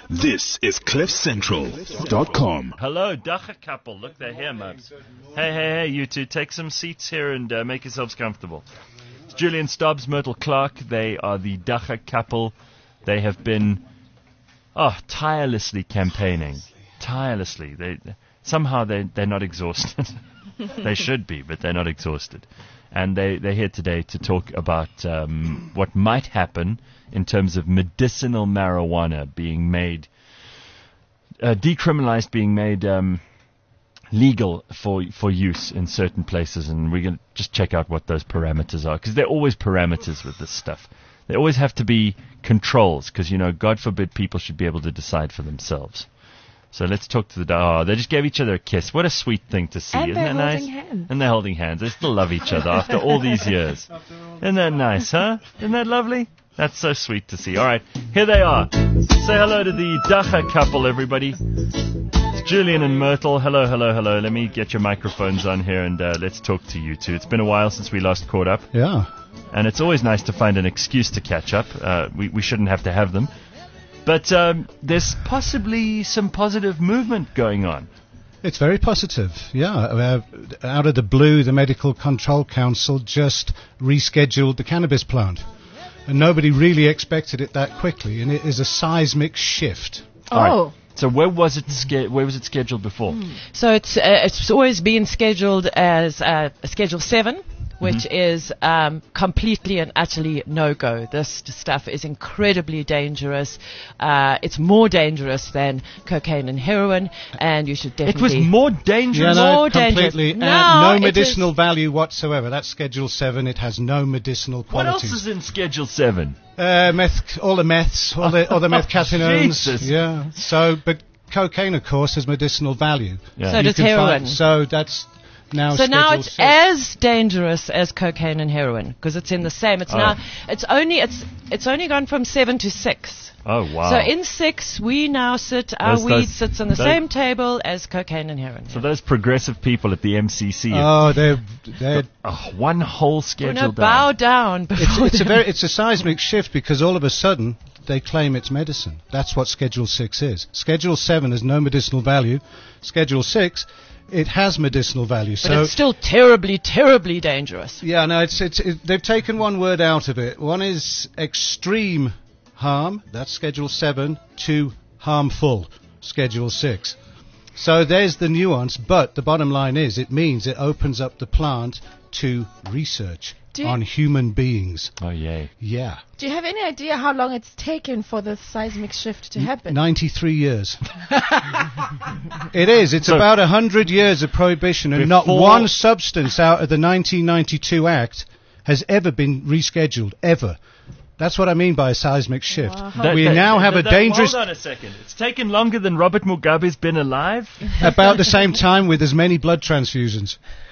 This is CliffCentral.com. Hello, Dacha couple. Look, they're here, Mubs. Hey, you two. Take some seats here and make yourselves comfortable. It's Julian Stubbs, Myrtle Clark. They are the Dacha couple. They have been tirelessly campaigning. Tirelessly. Somehow they're not exhausted. They should be, but they're not exhausted. And they're here today to talk about what might happen in terms of medicinal marijuana being made, decriminalized, being made legal for use in certain places. And we're going to just check out what those parameters are, because there are always parameters with this stuff. There always have to be controls, because, God forbid people should be able to decide for themselves. So let's talk to they just gave each other a kiss. What a sweet thing to see. And Isn't that nice? Hands. And they're holding hands. They still love each other after all these years. Isn't that nice, huh? Isn't that lovely? That's so sweet to see. All right, here they are. Say hello to the Dacha couple, everybody. It's Julian and Myrtle. Hello. Let me get your microphones on here and let's talk to you two. It's been a while since we last caught up. Yeah. And it's always nice to find an excuse to catch up. We shouldn't have to have them. But there's possibly some positive movement going on. It's very positive, yeah. Out of the blue, the Medical Control Council just rescheduled the cannabis plant. And nobody really expected it that quickly, and it is a seismic shift. Oh. Right. So where was it scheduled before? So it's always been scheduled as a Schedule 7. Which is completely and utterly no-go. This stuff is incredibly dangerous. It's more dangerous than cocaine and heroin, and you should definitely... It was more dangerous? Yeah, no, more completely. dangerous. No medicinal value whatsoever. That's Schedule 7. It has no medicinal What qualities. else is in Schedule 7? Meth, all the meths, all the methcatinones. Jesus. Yeah. So, but cocaine, of course, has medicinal value. Yeah. So does heroin. So that's... Now now Schedule it's 6. as dangerous as cocaine and heroin because it's in the same. It's now it's only gone from 7 to 6. Oh wow! So in 6 we now our weed sits on the same table as cocaine and heroin. So those progressive people at the MCC. Oh, they're one whole schedule bow down. It's a seismic shift because all of a sudden they claim it's medicine. That's what Schedule 6 is. Schedule 7 has no medicinal value. Schedule 6. It has medicinal value, but it's still terribly, terribly dangerous. Yeah, no, they've taken one word out of it. One is extreme harm, that's Schedule 7, to harmful, Schedule 6. So there's the nuance, but the bottom line is it means it opens up the plant to research on human beings. Oh, yay. Yeah. Do you have any idea how long it's taken for the seismic shift to happen? 93 years. It is. It's about 100 years of prohibition, and not one substance out of the 1992 Act has ever been rescheduled, ever. That's what I mean by a seismic shift. Wow. We now have a dangerous... Hold on a second. It's taken longer than Robert Mugabe's been alive? About the same time with as many blood transfusions.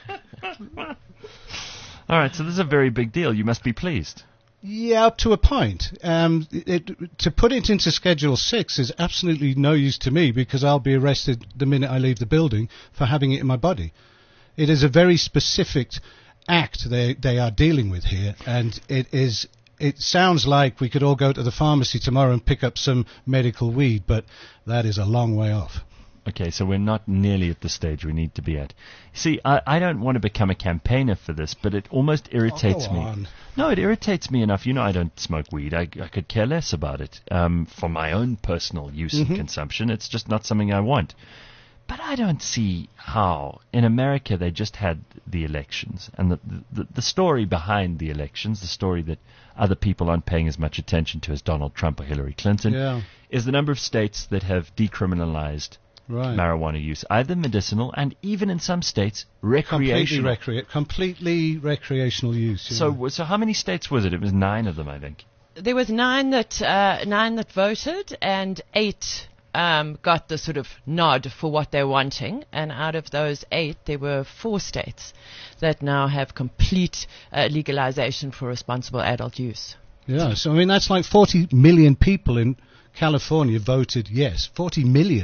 All right, so this is a very big deal. You must be pleased. Yeah, up to a point. To put it into Schedule 6 is absolutely no use to me because I'll be arrested the minute I leave the building for having it in my body. It is a very specific act they are dealing with here, and it sounds like we could all go to the pharmacy tomorrow and pick up some medical weed, but that is a long way off. Okay, so we're not nearly at the stage we need to be at. See, I don't want to become a campaigner for this, but it almost irritates me. On. No, it irritates me enough. I don't smoke weed. I could care less about it for my own personal use and consumption. It's just not something I want. But I don't see how. In America, they just had the elections. And the story behind the elections, the story that other people aren't paying as much attention to as Donald Trump or Hillary Clinton, is the number of states that have decriminalized marijuana use, either medicinal and even in some states recreational. Completely recreational use. Yeah. So how many states was it? It was 9 of them, I think. There was 9 that voted, and 8 got the sort of nod for what they're wanting. And out of those 8, there were 4 states that now have complete legalization for responsible adult use. Yeah, so that's like 40 million people in California voted yes. 40 million.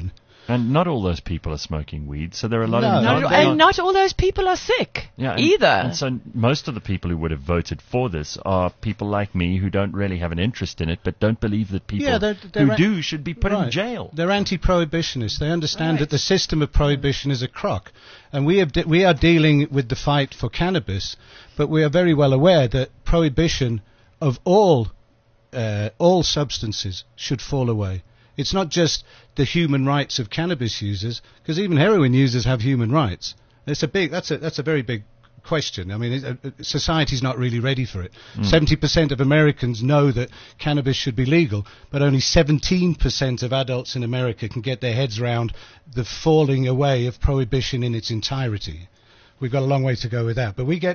And not all those people are smoking weed, so there are a lot No. of... And not all those people are sick either. And so most of the people who would have voted for this are people like me who don't really have an interest in it, but don't believe that people who do should be put in jail. They're anti-prohibitionists. They understand that the system of prohibition is a crock. And we are dealing with the fight for cannabis, but we are very well aware that prohibition of all substances should fall away. It's not just the human rights of cannabis users, because even heroin users have human rights. That's a very big question. I mean, society's not really ready for it. 70% of Americans know that cannabis should be legal, but only 17% of adults in America can get their heads around the falling away of prohibition in its entirety. We've got a long way to go with that. But we get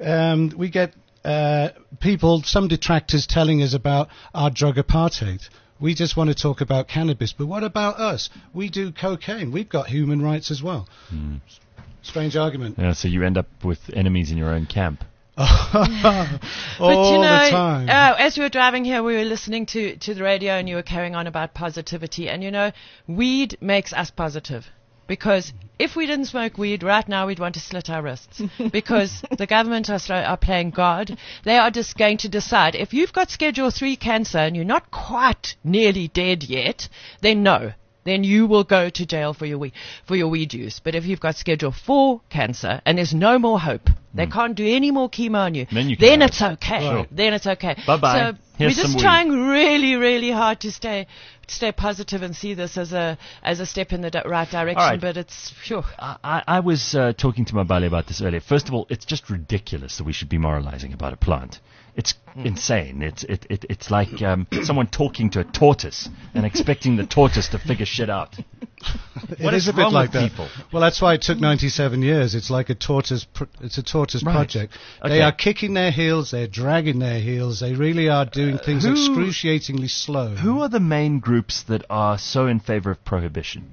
people, some detractors telling us about our drug apartheid. We just want to talk about cannabis, but what about us? We do cocaine. We've got human rights as well. Strange argument. Yeah, so you end up with enemies in your own camp. All the time. As we were driving here, we were listening to the radio, and you were carrying on about positivity. And, weed makes us positive. Because if we didn't smoke weed right now, we'd want to slit our wrists. Because the government are playing God. They are just going to decide. If you've got Schedule 3 cancer and you're not quite nearly dead yet, then no. Then you will go to jail for your weed use. But if you've got Schedule 4 cancer and there's no more hope, they can't do any more chemo on you, then it's okay. Sure. Then it's okay. Bye-bye. So Here's we're just some trying really, really hard to stay positive and see this as a step in the right direction. All right. But it's sure. I was talking to my Bali about this earlier. First of all, it's just ridiculous that we should be moralizing about a plant. It's insane. It's like someone talking to a tortoise and expecting the tortoise to figure shit out. What is a bit wrong like with that. people? Well, that's why it took 97 years. It's like a tortoise. It's a tortoise project. Okay. They are kicking their heels. They're dragging their heels. They really are doing things excruciatingly slow. Who are the main groups that are so in favor of prohibition?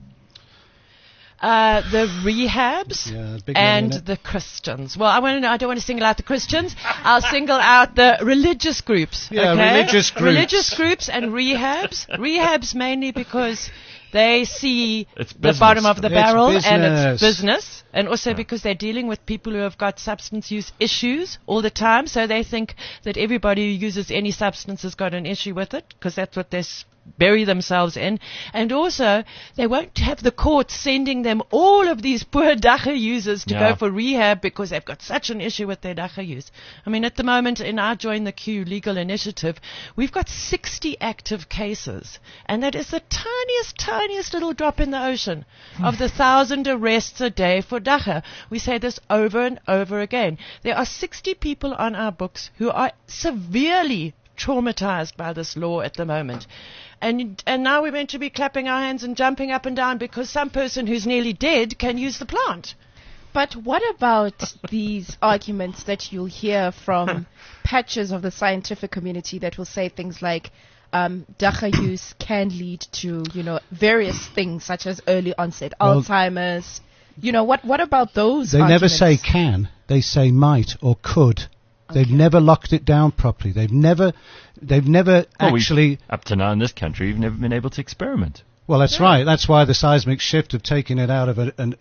The rehabs big and name, the Christians. Well, I don't want to single out the Christians. I'll single out the religious groups. Yeah, okay? religious groups. Religious groups and rehabs. Rehabs mainly because they see It's the business. bottom of the It's barrel and business. it's business. And also because they're dealing with people who have got substance use issues all the time. So they think that everybody who uses any substance has got an issue with it because that's what they bury themselves in. And also, they won't have the court sending them all of these poor dacha users to go for rehab because they've got such an issue with their dacha use. I mean, at the moment, in our Join the Queue legal initiative, we've got 60 active cases. And that is the tiniest little drop in the ocean of the 1,000 arrests a day for dacha. We say this over and over again. There are 60 people on our books who are severely traumatized by this law at the moment. And now we're meant to be clapping our hands and jumping up and down because some person who's nearly dead can use the plant. But what about these arguments that you'll hear from patches of the scientific community that will say things like dacha use can lead to, various things such as early onset Alzheimer's. What about those They never arguments? say can. They say might or could. They've never locked it down properly. They've never actually. Up to now in this country, we've never been able to experiment. Well, that's right. That's why the seismic shift of taking it out of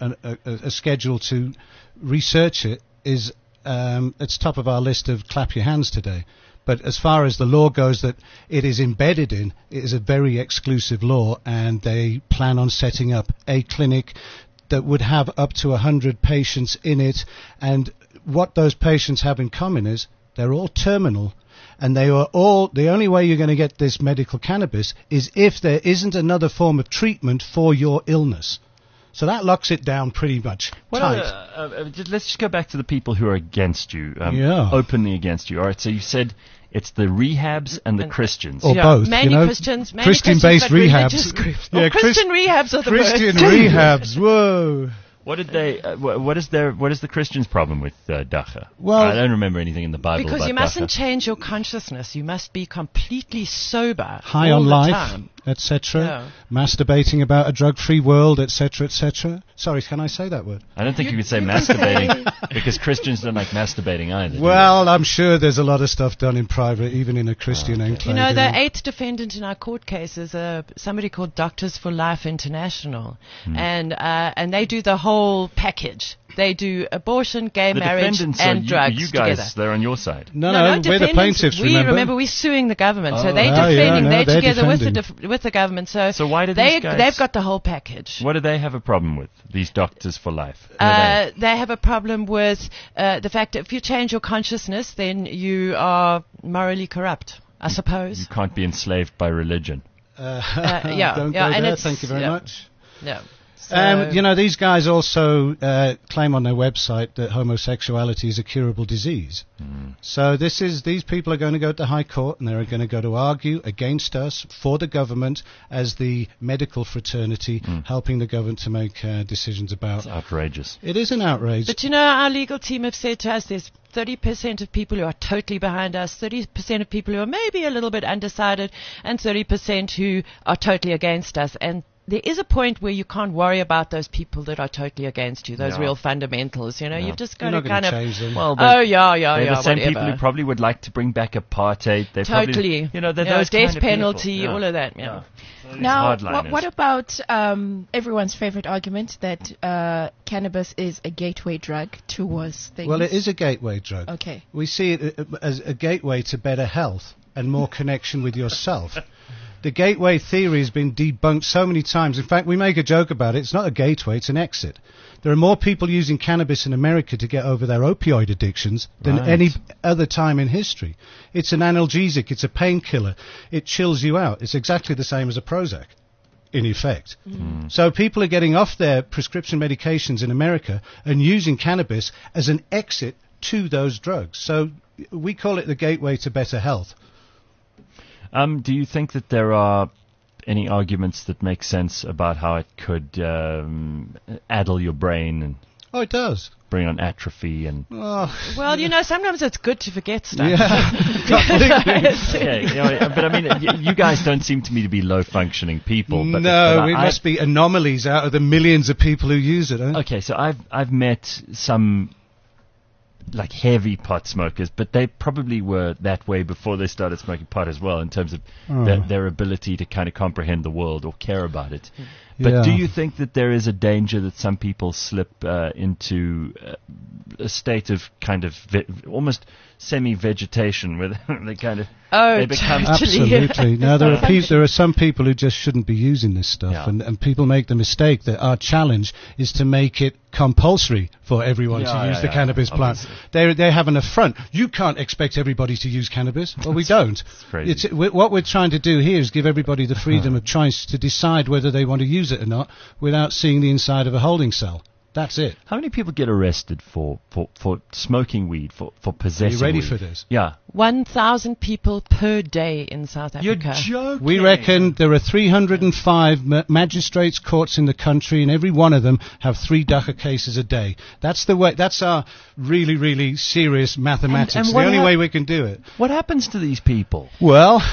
a schedule to research it is it's top of our list of clap your hands today. But as far as the law goes that it is embedded in, it is a very exclusive law, and they plan on setting up a clinic that would have up to 100 patients in it. And what those patients have in common is they're all terminal, and they are all, the only way you're going to get this medical cannabis is if there isn't another form of treatment for your illness. So that locks it down pretty much tight. Let's just go back to the people who are against you, openly against you. All right, so you said it's the rehabs and the Christians. Or both, Many Christians, Christian-based but rehabs. religious groups. Yeah, Christian rehabs are the Christian worst. rehabs, whoa. What did they? What is the Christians' problem with dacha? Well, I don't remember anything in the Bible because about you mustn't dacha. change your consciousness. You must be completely sober High all on the life. time. etc., masturbating about a drug-free world, etc., etc. Sorry, can I say that word? I don't think you could say masturbating because Christians don't like masturbating either. Well, I'm sure there's a lot of stuff done in private, even in a Christian enclave. You know, the 8th defendant in our court case is somebody called Doctors for Life International, and they do the whole package. They do abortion, gay marriage, and drugs you guys, together. they're on your side. No, we're the plaintiffs, Remember, we're suing the government. So they're defending. They're together with the government. So why do they've got the whole package. What do they have a problem with, these Doctors for Life? They have a problem with the fact that if you change your consciousness, then you are morally corrupt, I suppose. You can't be enslaved by religion. Don't go there. Thank you very much. No. You know, these guys also claim on their website that homosexuality is a curable disease. So these people are going to go to the High Court and they're going to go to argue against us for the government as the medical fraternity helping the government to make decisions about. It's outrageous. It is an outrage. But you know, our legal team have said to us there's 30% of people who are totally behind us, 30% of people who are maybe a little bit undecided, and 30% who are totally against us. And there is a point where you can't worry about those people that are totally against you, those real fundamentals. You know, you've just got to kind of change them. Well, they're the same whatever. people who probably would like to bring back apartheid. They're Totally. probably, you know, they're those death kind of penalty, people. all of that. Yeah. Now, Hardliners. what about everyone's favorite argument that cannabis is a gateway drug towards things? Well, it is a gateway drug. Okay. We see it as a gateway to better health and more connection with yourself. The gateway theory has been debunked so many times. In fact, we make a joke about it. It's not a gateway, it's an exit. There are more people using cannabis in America to get over their opioid addictions than any other time in history. It's an analgesic, it's a painkiller. It chills you out. It's exactly the same as a Prozac, in effect. So people are getting off their prescription medications in America and using cannabis as an exit to those drugs. So we call it the gateway to better health. Do you think that there are any arguments that make sense about how it could addle your brain and Oh, it does. bring on atrophy and Well, you know, sometimes it's good to forget stuff. yeah, you know, but I mean, you guys don't seem to me to be low functioning people. But it must be anomalies out of the millions of people who use it. Okay, so I've met some like heavy pot smokers, but they probably were that way before they started smoking pot as well, in terms of their ability to kind of comprehend the world or care about it. But do you think that there is a danger that some people slip into a state of kind of almost semi-vegetation where they kind of they become absolutely. Now there are some people who just shouldn't be using this stuff, and people make the mistake that our challenge is to make it compulsory for everyone to use the cannabis plant. They have an affront. You can't expect everybody to use cannabis. Well, we don't. It's crazy. What we're trying to do here is give everybody the freedom of choice to decide whether they want to use it or not without seeing the inside of a holding cell. That's it. How many people get arrested for smoking weed, for possessing Are you ready weed? for this? Yeah. 1,000 people per day in South Africa. You're joking. We reckon there are 305 magistrates' courts in the country, and every one of them have 3 Dhaka cases a day. That's the way. That's our really, really serious mathematics. And the only way we can do it. What happens to these people? Well,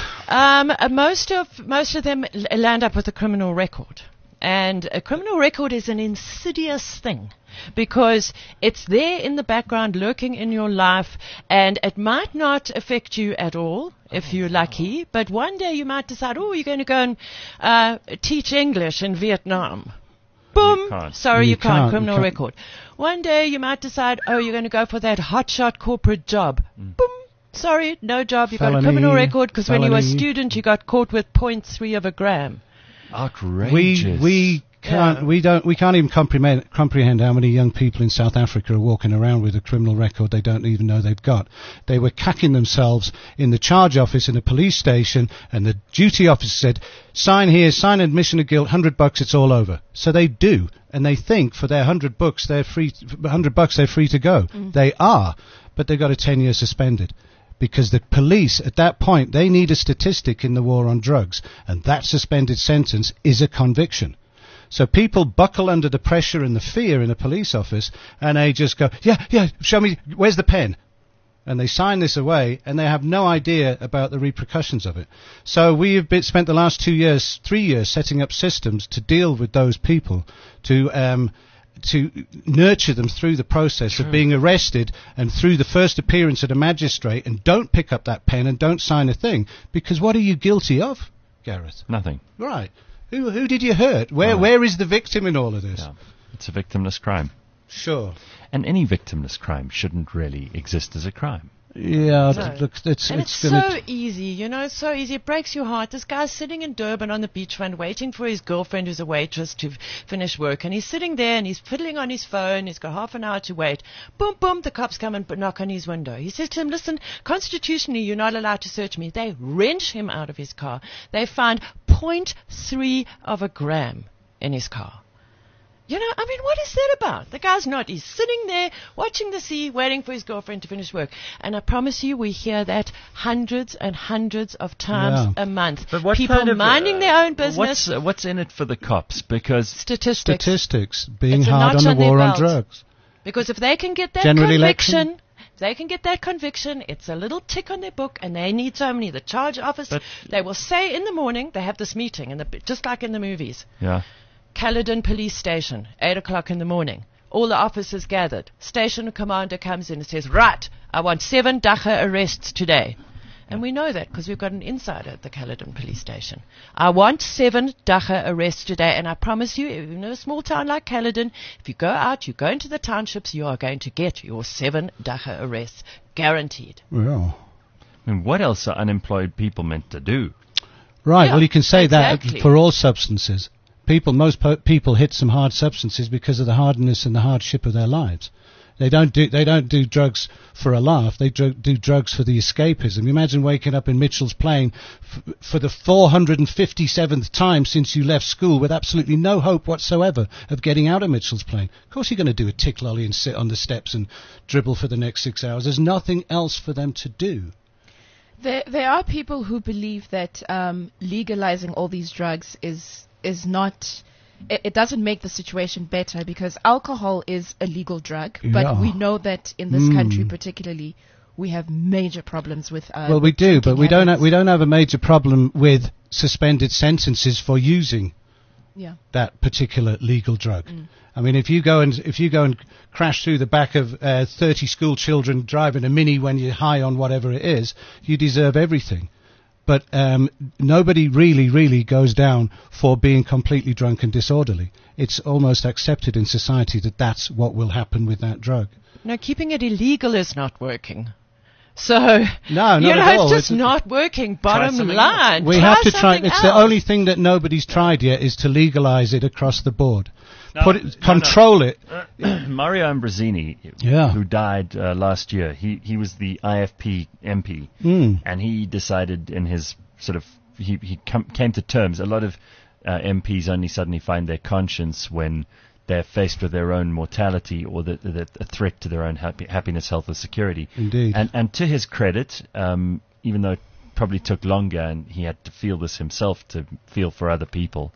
most of them land up with a criminal record. And a criminal record is an insidious thing because it's there in the background lurking in your life, and it might not affect you at all if you're lucky, but one day you might decide, you're going to go and teach English in Vietnam. Boom! Sorry, you can't. Criminal record. One day you might decide, you're going to go for that hotshot corporate job. Boom! Sorry, no job. You got a criminal record because when you were a student you got caught with 0.3 of a gram. Outrageous. We can't even comprehend how many young people in South Africa are walking around with a criminal record they don't even know they've got. They were cacking themselves in the charge office in a police station, and the duty officer said, "Sign here, sign admission of guilt, $100, it's all over." So they do, and they think for their $100 they're free. $100 they're free to go. They are, but they got a 10-year suspended. Because the police, at that point, they need a statistic in the war on drugs, and that suspended sentence is a conviction. So people buckle under the pressure and the fear in a police office, and they just go, yeah, show me, where's the pen? And they sign this away, and they have no idea about the repercussions of it. So we have spent the last 3 years, setting up systems to deal with those people, to nurture them through the process of being arrested and through the first appearance at a magistrate, and don't pick up that pen and don't sign a thing. Because what are you guilty of, Gareth? Nothing. Right. Who did you hurt? Where is the victim in all of this? Yeah. It's a victimless crime. Sure. And any victimless crime shouldn't really exist as a crime. Yeah, No. look, it's so easy, you know, it's so easy. It breaks your heart. This guy's sitting in Durban on the beachfront waiting for his girlfriend who's a waitress to finish work. And he's sitting there and he's fiddling on his phone. He's got half an hour to wait. Boom, boom, the cops come and knock on his window. He says to him, listen, constitutionally, you're not allowed to search me. They wrench him out of his car. They find 0.3 of a gram in his car. You know, I mean, what is that about? The guy's not. He's sitting there watching the sea, waiting for his girlfriend to finish work. And I promise you, we hear that hundreds and hundreds of times a month. But what people kind of, minding their own business. What's in it for the cops? Because Statistics. Being It's a hard notch on on the their war on belt. drugs. Because if they can get that General conviction, election? if they can get that conviction, it's a little tick on their book, and they need so many. The charge office, But- they will say in the morning, they have this meeting, just like in the movies. yeah, Caledon Police Station, 8 o'clock in the morning. All the officers gathered. Station commander comes in and says, right, I want 7 Dagga arrests today. And we know that because we've got an insider at the Caledon Police Station. I want 7 Dagga arrests today, and I promise you, in a small town like Caledon, if you go out, you go into the townships, you are going to get your 7 Dagga arrests, guaranteed. Yeah. I mean, what else are unemployed people meant to do? Right. Yeah, Well, you can say exactly. that for all substances. Most people hit some hard substances because of the hardness and the hardship of their lives. They don't do drugs for a laugh. They do drugs for the escapism. Imagine waking up in Mitchell's Plain for the 457th time since you left school with absolutely no hope whatsoever of getting out of Mitchell's Plain. Of course you're going to do a tick lolly and sit on the steps and dribble for the next 6 hours. There's nothing else for them to do. There are people who believe that legalizing all these drugs is not. It doesn't make the situation better because alcohol is a legal drug, but Yeah. we know that in this country particularly, we have major problems with. Well, we do, but we don't have a major problem with suspended sentences for using Yeah. that particular legal drug. I mean, if you go and crash through the back of 30 school children driving a Mini when you're high on whatever it is, you deserve everything. But nobody really goes down for being completely drunk and disorderly. It's almost accepted in society that that's what will happen with that drug. No, keeping it illegal is not working. So, No, not you know, at all. it's just not working. Bottom something line. We have to try. something It's the else. only thing that nobody's tried yet is to legalize it across the board. No, Control it. Mario Ambrosini, Yeah. who died last year, he was the IFP MP, and he decided in his sort of he came to terms. A lot of MPs only suddenly find their conscience when they're faced with their own mortality or the a threat to their own happiness, health, or security. Indeed. And to his credit, even though it probably took longer and he had to feel this himself to feel for other people,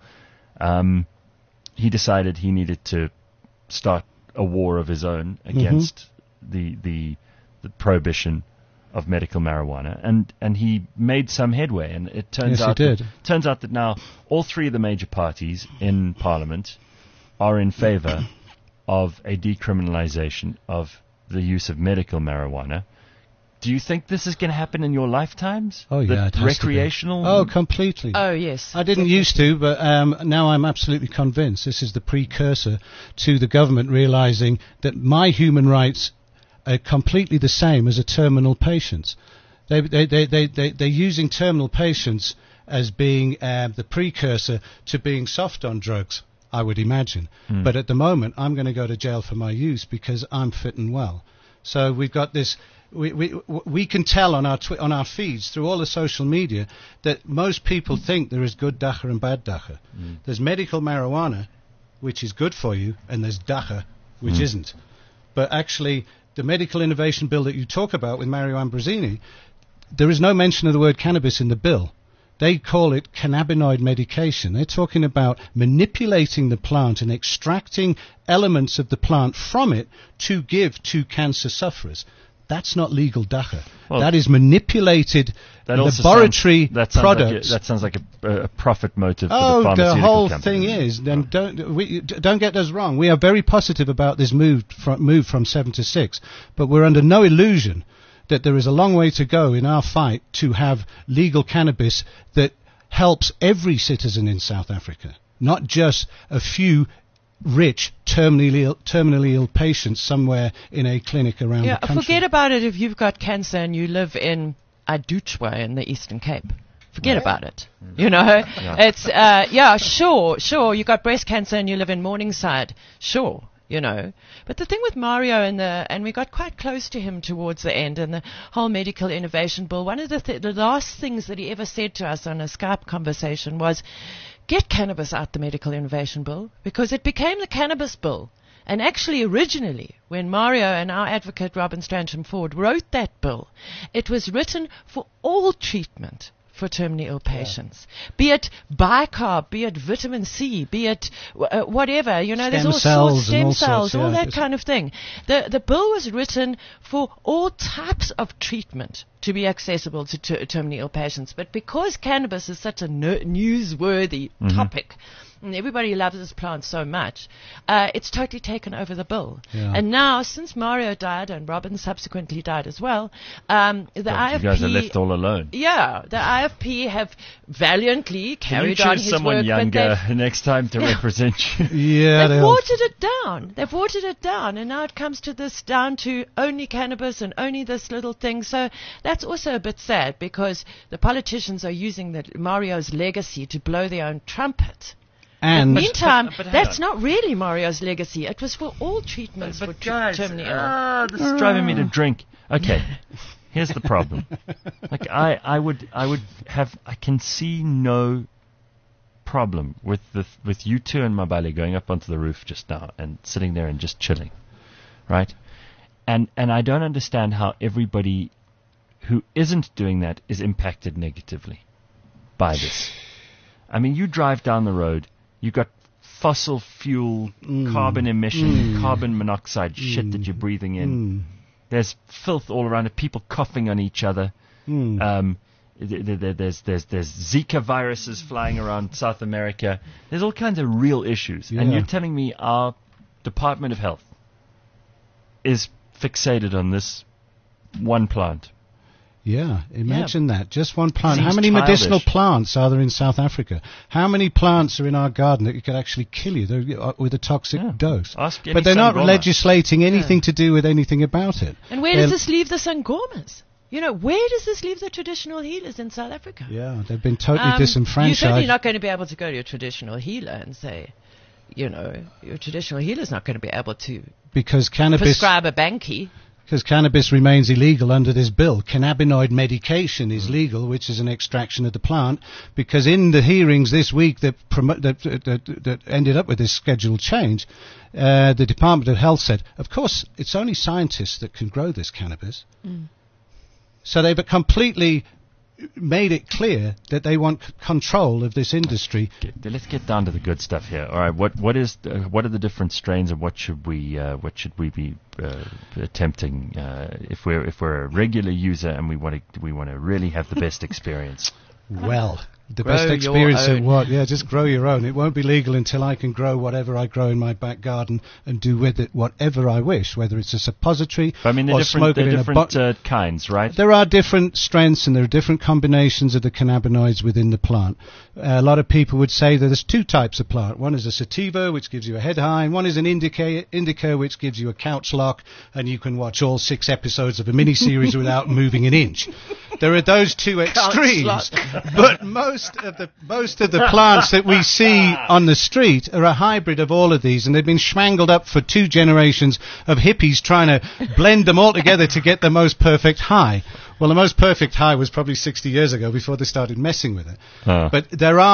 he decided he needed to start a war of his own against the prohibition of medical marijuana, and he made some headway. And it turns Yes, he did. turns out that now all 3 of the major parties in Parliament are in favour of a decriminalisation of the use of medical marijuana. Do you think this is going to happen in your lifetimes? Oh, yeah, it has recreational. to be. Oh, completely. Oh, yes. I didn't used to, but now I'm absolutely convinced this is the precursor to the government realizing that my human rights are completely the same as a terminal patient's. They're using terminal patients as being the precursor to being soft on drugs, I would imagine. But at the moment, I'm going to go to jail for my use because I'm fit and well. So we've got this. We can tell on our feeds through all the social media that most people think there is good Dagga and bad Dagga. There's medical marijuana, which is good for you, and there's Dagga, which isn't. But actually, the medical innovation bill that you talk about with Mario Ambrosini, there is no mention of the word cannabis in the bill. They call it cannabinoid medication. They're talking about manipulating the plant and extracting elements of the plant from it to give to cancer sufferers. That's not legal dacha. Well, that is manipulated That also laboratory sounds products. that sounds like a profit motive for Oh, the pharmaceutical the whole companies. thing is. Then don't get us wrong. We are very positive about this move from 7 to 6, but we're under no illusion that there is a long way to go in our fight to have legal cannabis that helps every citizen in South Africa, not just a few rich, terminally ill patients somewhere in a clinic around the country. Forget about it if you've got cancer and you live in Aduchwa in the Eastern Cape. Forget about it. You know, it's, sure, you got breast cancer and you live in Morningside. Sure. You know, but the thing with Mario and we got quite close to him towards the end, and the whole medical innovation bill, one of the last things that he ever said to us on a Skype conversation was, get cannabis out the medical innovation bill, because it became the cannabis bill. And actually, originally, when Mario and our advocate Robin Stransham Ford wrote that bill, it was written for all treatment for terminally ill patients, be it bicarb, be it vitamin C, be it whatever, you know, there's all sorts, stem cells, all that kind of thing. The bill was written for all types of treatment to be accessible to terminally ill patients, but because cannabis is such a newsworthy topic, and everybody loves this plant so much, it's totally taken over the bill. Yeah. And now, since Mario died and Robin subsequently died as well, IFP... You guys are left all alone. Yeah, the IFP have valiantly carried on his work. Can you choose someone younger next time to represent you? Yeah, They've watered it down. They've watered it down, and now it comes to this, down to only cannabis and only this little thing. So that's also a bit sad, because the politicians are using Mario's legacy to blow their own trumpet. And meantime, that's not really Mario's legacy. It was for all treatments for terminally ill. This is driving me to drink. Okay, here's the problem. Like I can see no problem with you two and Mabali going up onto the roof just now and sitting there and just chilling, right? And I don't understand how everybody who isn't doing that is impacted negatively by this. I mean, you drive down the road. You got fossil fuel, carbon emission, carbon monoxide shit that you're breathing in. There's filth all around it. People coughing on each other. There's Zika viruses flying around South America. There's all kinds of real issues. Yeah. And you're telling me our Department of Health is fixated on this one plant. Yeah, imagine that. Just one plant. How many medicinal plants are there in South Africa? How many plants are in our garden that could actually kill you with a toxic dose? But they're not legislating anything to do with anything about it. And where does this leave the Sangomas? You know, where does this leave the traditional healers in South Africa? Yeah, they've been totally disenfranchised. You're certainly not going to be able to go to your traditional healer and say, you know, your traditional healer's not going to be able to prescribe a banky. Because cannabis remains illegal under this bill. Cannabinoid medication is legal, which is an extraction of the plant. Because in the hearings this week that ended up with this scheduled change, the Department of Health said, of course, it's only scientists that can grow this cannabis. So they've completely made it clear that they want control of this industry. Let's get down to the good stuff here. All right, what are the different strains, and what should we be attempting if we're a regular user and we want to really have the best experience? Well, the best experience at what? Yeah, just grow your own. It won't be legal until I can grow whatever I grow in my back garden and do with it whatever I wish, whether it's a suppository or smoke it in a bottle. Kinds, right? There are different strengths and there are different combinations of the cannabinoids within the plant. A lot of people would say that there's two types of plant. One is a sativa, which gives you a head high, and one is an indica, which gives you a couch lock, and you can watch all 6 episodes of a miniseries without moving an inch. There are those two extremes, but most of the plants that we see on the street are a hybrid of all of these, and they've been schmangled up for 2 generations of hippies trying to blend them all together to get the most perfect high. Well, the most perfect high was probably 60 years ago before they started messing with it. But there are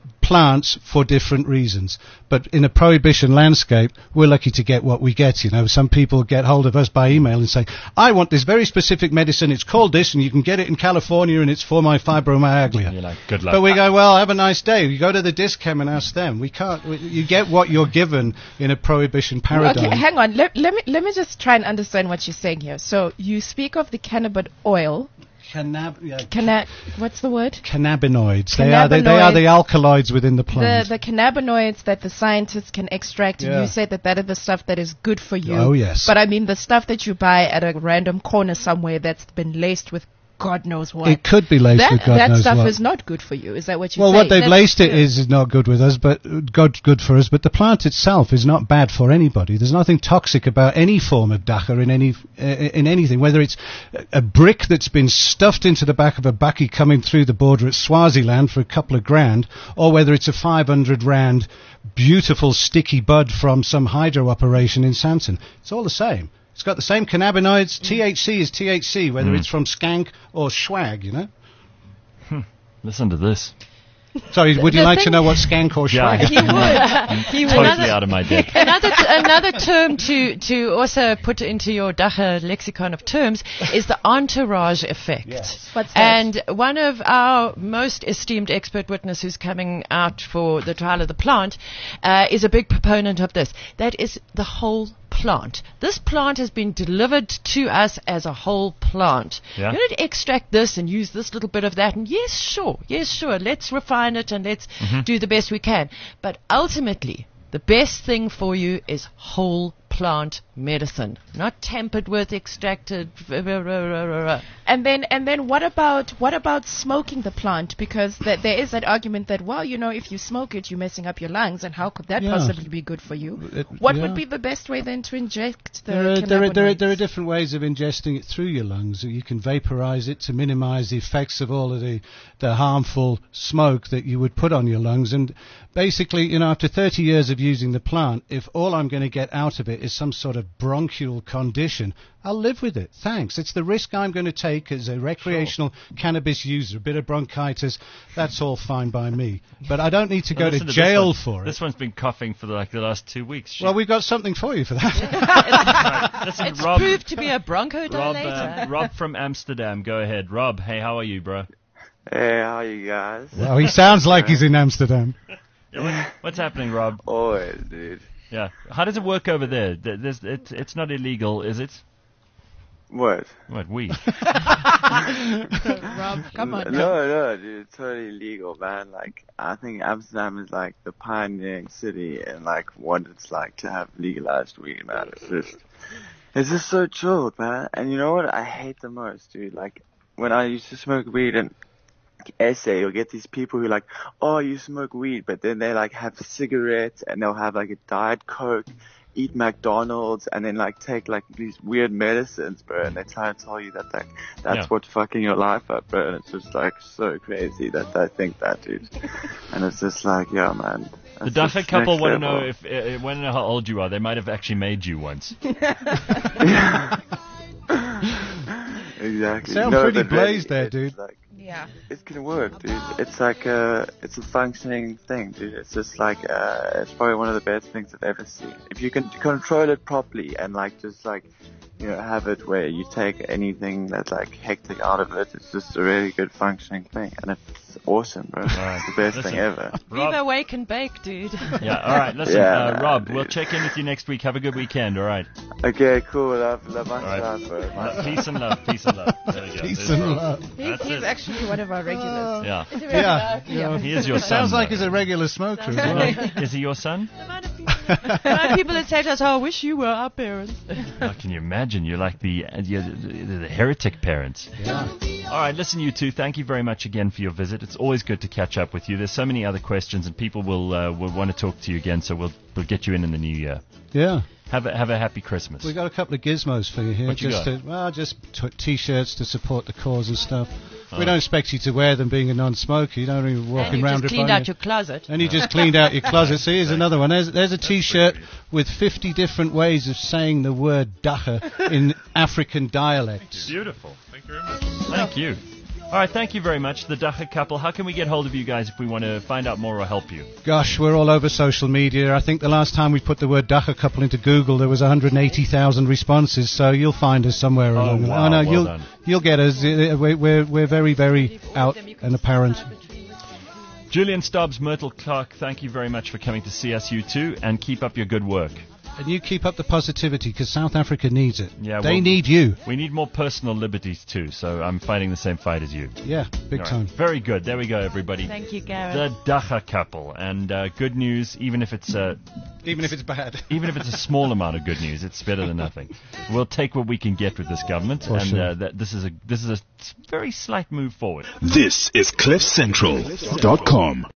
plants for different reasons. But in a prohibition landscape, we're lucky to get what we get. You know, some people get hold of us by email and say, I want this very specific medicine, it's called this, and you can get it in California, and it's for my fibromyalgia. You're like, good luck. But we go, well, have a nice day. You go to the dischem and ask them. We can't. You get what you're given in a prohibition paradigm. Okay, hang on. Let me just try and understand what you're saying here. So you speak of the cannabis oil. What's the word? Cannabinoids. They are the alkaloids within the plant. The cannabinoids that the scientists can extract, and you said that is the stuff that is good for you. Oh, yes. But I mean the stuff that you buy at a random corner somewhere that's been laced with God knows what. It could be laced with God knows what. That stuff is not good for you. Is that what you're saying? Well, what they've laced it is not good with us, but good for us. But the plant itself is not bad for anybody. There's nothing toxic about any form of dacha in anything. Whether it's a brick that's been stuffed into the back of a bakkie coming through the border at Swaziland for a couple of grand, or whether it's a 500 rand beautiful sticky bud from some hydro operation in Santon, it's all the same. It's got the same cannabinoids. THC is THC, whether it's from skank or swag, you know? Listen to this. Sorry, would you like to know what skank or swag is? He would. He would. Totally out of my depth. Another term to also put into your Dacha lexicon of terms is the entourage effect. Yes. What's that? And one of our most esteemed expert witness who's coming out for the trial of the plant is a big proponent of this. That is the whole plant. This plant has been delivered to us as a whole plant. Yeah. You don't extract this and use this little bit of that, and yes, sure, let's refine it and let's do the best we can. But ultimately, the best thing for you is whole plant medicine, not tampered with, extracted. And then what about smoking the plant? Because there is that argument that, well, you know, if you smoke it, you're messing up your lungs, and how could that possibly be good for you? What would be the best way then to inject the cannabinoids? There are different ways of ingesting it through your lungs. You can vaporize it to minimize the effects of all of the harmful smoke that you would put on your lungs. And basically, you know, after 30 years of using the plant, if all I'm going to get out of it is some sort of bronchial condition, I'll live with it. Thanks. It's the risk I'm going to take as a recreational cannabis user. A bit of bronchitis, that's all fine by me. But I don't need to go to jail for it. This one's been coughing for the last 2 weeks. Well, we've got something for you for that. Listen, It's Rob, proved to be a bronchodilator. Rob from Amsterdam, go ahead. Rob, hey, how are you, bro? Hey, how you guys? Well, he sounds like he's in Amsterdam. Yeah, what's happening, Rob? Always, dude. Yeah. How does it work over there? It's not illegal, is it? What? What, weed? Rob, come on. No, dude, it's totally legal, man. Like, I think Amsterdam is like the pioneering city and like what it's like to have legalized weed, man. It's just so chilled, man. And you know what I hate the most, dude? Like, when I used to smoke weed and essay, you'll get these people who like, oh, you smoke weed, but then they like have cigarettes and they'll have like a Diet Coke, eat McDonald's, and then like take like these weird medicines, bro, and they try and tell you that that's what's fucking your life up, bro, and it's just like so crazy that they think that, dude. And it's just like, yeah, man. The Dacha couple want to know want to know how old you are. They might have actually made you once. Exactly. Sound pretty blazed there, dude. Like, Yeah. it can work, dude. It's like it's a functioning thing, dude. It's just like it's probably one of the best things I've ever seen. If you can control it properly and like just like, you know, have it where you take anything that's like hectic out of it, it's just a really good functioning thing, and it's awesome, bro. Right. It's the best thing ever. Viva Wake and Bake, dude. Yeah, all right. Listen, Yeah, Rob, dude. we'll check in with you next week. Have a good weekend, all right? Okay, cool. Love much right. love, bro. Much Peace and love. There we go. Peace There's and Rob. love. That's He's it. actually one of our regulars. Yeah. Yeah. He is your son. Sounds like though. he's a regular smoker as well. Is he your son? The amount of people that say to us, oh, I wish you were our parents. Oh, can you imagine? You're like the heretic parents. Yeah. All right, listen, you two. Thank you very much again for your visit. It's always good to catch up with you. There's so many other questions, and people will want to talk to you again. So we'll get you in the new year. Yeah. Have a happy Christmas. We got a couple of gizmos for you here. What you got? Just t-shirts to support the cause and stuff. We don't expect you to wear them being a non-smoker. You don't even walk And you around just with cleaned one. out your closet. And you just cleaned out your closet. So here's another one. There's a t-shirt with 50 different ways of saying the word dacha in African dialects. Beautiful. Thank you very much. Thank you. All right, thank you very much, the Dagga couple. How can we get hold of you guys if we want to find out more or help you? Gosh, we're all over social media. I think the last time we put the word Dagga couple into Google, there was 180,000 responses, so you'll find us somewhere along the line. Wow, No, well done. you'll get us. We're very, very out and apparent. Julian Stubbs, Myrtle Clark, thank you very much for coming to see us, you two, and keep up your good work. And you keep up the positivity, because South Africa needs it. Yeah, they well, need you. We need more personal liberties too, so I'm fighting the same fight as you. Yeah, big All right. time. Very good. There we go, everybody. Thank you, Gareth. The Dagga couple, and good news, even if it's Even if it's bad. even if it's a small amount of good news, it's better than nothing. We'll take what we can get with this government, For and sure. this is a very slight move forward. This is CliffCentral.com.